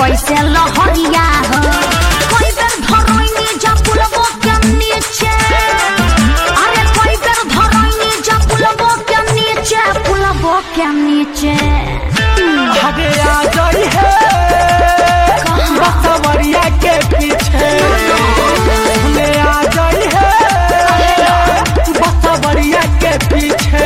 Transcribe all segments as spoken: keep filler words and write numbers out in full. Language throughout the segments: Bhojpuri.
कैसे लहरिया हो कोई बेर धरैनी जा पुलबो के नीचे अरे कोई बेर धरैनी जा पुलबो के नीचे पुलबो के नीचे आगे आ जाई है बसवरिया के पीछे ले आ जाई है बसवरिया के पीछे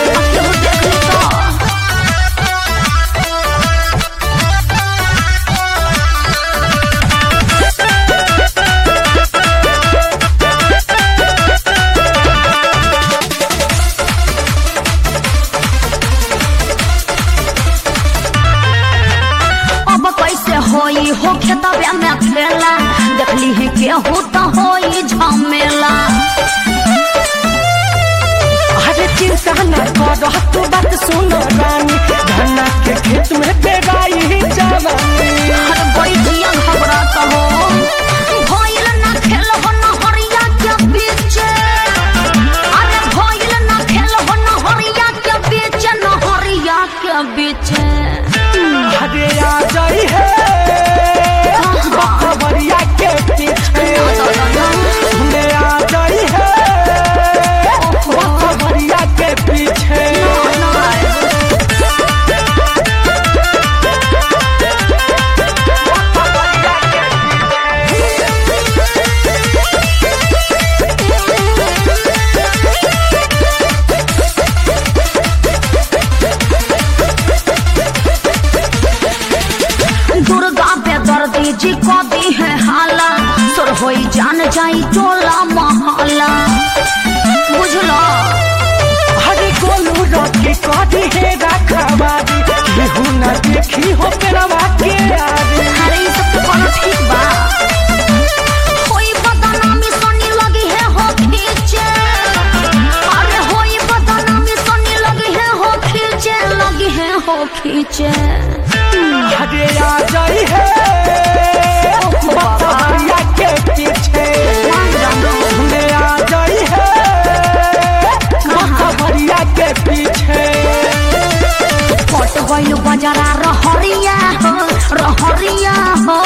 होई हो खेतबे में खेला देखली है केहू तो होई झमेला अरे चिंता न कर तू बात सुन रानी धन्ना के खेत में पेराई जवानी हर बैठिया घबरात हो भइल ना खेल हो नहरिया के बीच अरे भइल ना खेल हो नहरिया के बीच नहरिया के बीच आगे आ जाई है बसवरिया के पीछे ले आ जाई है बसवरिया के पीछे दर्दी जी को दी है हाला सुर होई जान जाई टोला महला बुझलो हरी गोलू रखी कदी है रखवादी केहू न देखी हो पेरवा के आदि अरे ये सब तो कोनो ठीक बा होई बदनामी सोनी लगी है हो खींचे अरे होई बदनामी सोनी लगी है हो खींचे लगी है हो खींचे आगे आ जाई है बसवरिया के पीछे ले आ जाई है बसवरिया के पीछे फट गइल बजरा रहरिया हो रहरिया हो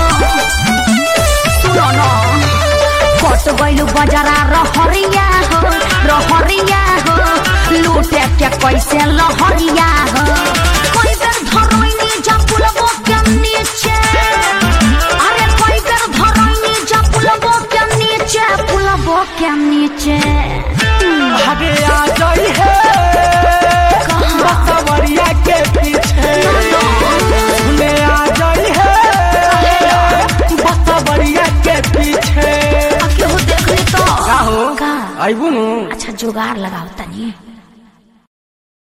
सुनो न फट गइल बजरा रहरिया हो रहरिया हो लूटे के कैसे लहरिया हो कोई बेर धरैनी जा पुलबो के नीचे अरे कोई बेर धरैनी जा पुलबो के नीचे पुलबो के नीचे आगे आ जाई है बसवरिया के पीछे ले आ जाई है बसवरिया के पीछे केहू देख ली तो का हो का आइबू नु अच्छा जुगाड़ लगाओ तनी।